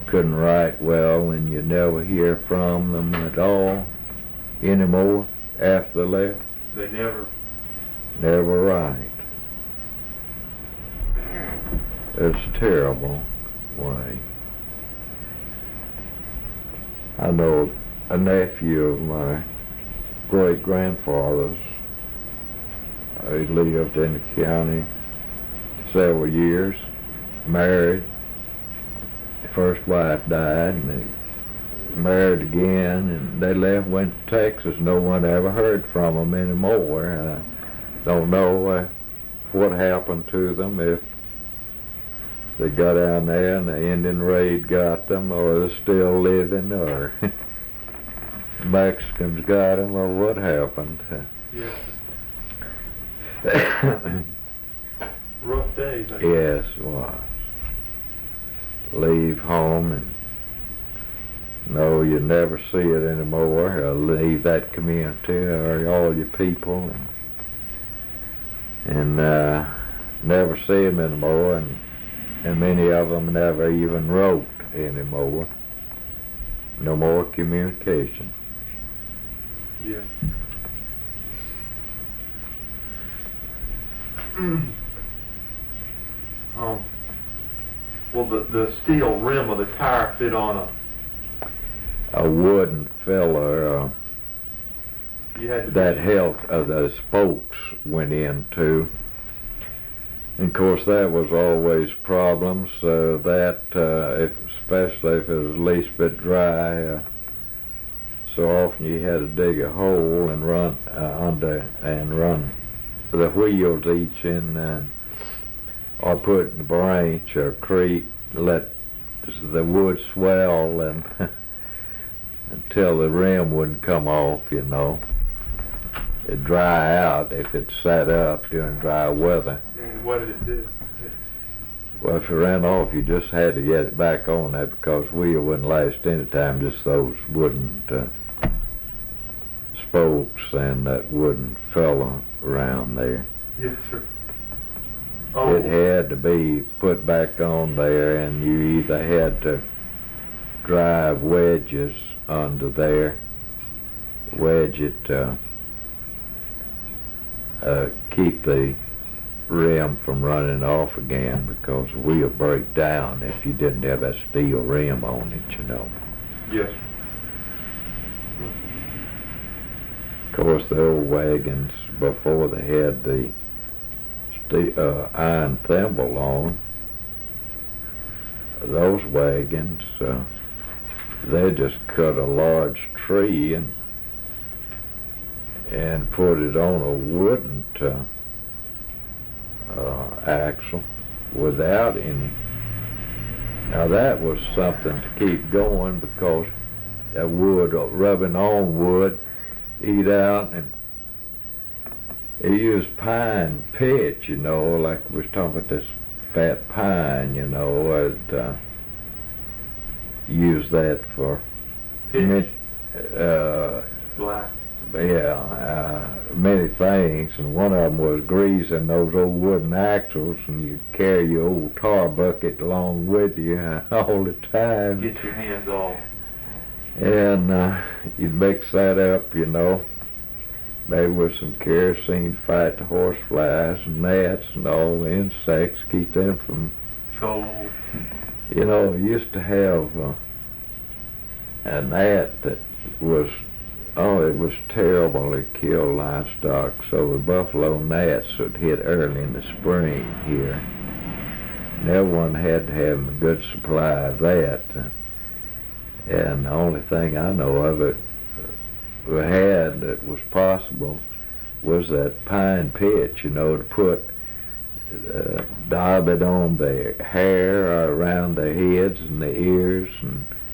couldn't write well, and you never hear from them at all anymore after they left? They never. Never write. It's a terrible way. I know a nephew of my great-grandfather's. He lived in the county several years, married. First wife died, and they married again, and they left, went to Texas. No one ever heard from them anymore. I don't know what happened to them, if they got down there and the Indian raid got them, or they're still living, or Mexicans got them, or what happened. Yes. Rough days, I guess. Yes, it was. Leave home and know you never see it anymore, or leave that community or all your people, and never see them anymore, and many of them never even wrote anymore. No more communication. Yeah. Well, the steel rim of the tire fit on a wooden filler you had to that held the spokes went into. And of course, that was always problems. That especially if it was at least a bit dry, so often you had to dig a hole and run under and run the wheels each in, or put it in a branch or creek, let the wood swell and until the rim wouldn't come off, you know. It'd dry out if it sat up during dry weather. And what did it do? Well, if it ran off, you just had to get it back on there, because wheel wouldn't last any time, just those wooden spokes and that wooden fella around there. Yes, sir. Oh. It had to be put back on there, and you either had to drive wedges under there, wedge it, keep the rim from running off again, because the wheel break down if you didn't have that steel rim on it, you know. Yes. Of course, the old wagons, before they had the iron thimble on, those wagons, they just cut a large tree and put it on a wooden axle without any. Now that was something to keep going, because that wood, rubbing on wood, eat out, and they used pine pitch, you know, like we was talking about this fat pine, you know, use that for Pitch. Black. Many things, and one of them was greasing those old wooden axles, and you carry your old tar bucket along with you all the time. Get your hands off. And you'd mix that up, you know, maybe with some kerosene to fight the horse flies and gnats and all the insects, keep them from Cold. You know, we used to have a gnat that was, it was terrible. It killed livestock. So the buffalo gnats would hit early in the spring here. And everyone had to have a good supply of that. And the only thing I know of it we had that was possible was that pine pitch, you know, to put, daub it on the hair or around the heads and the ears and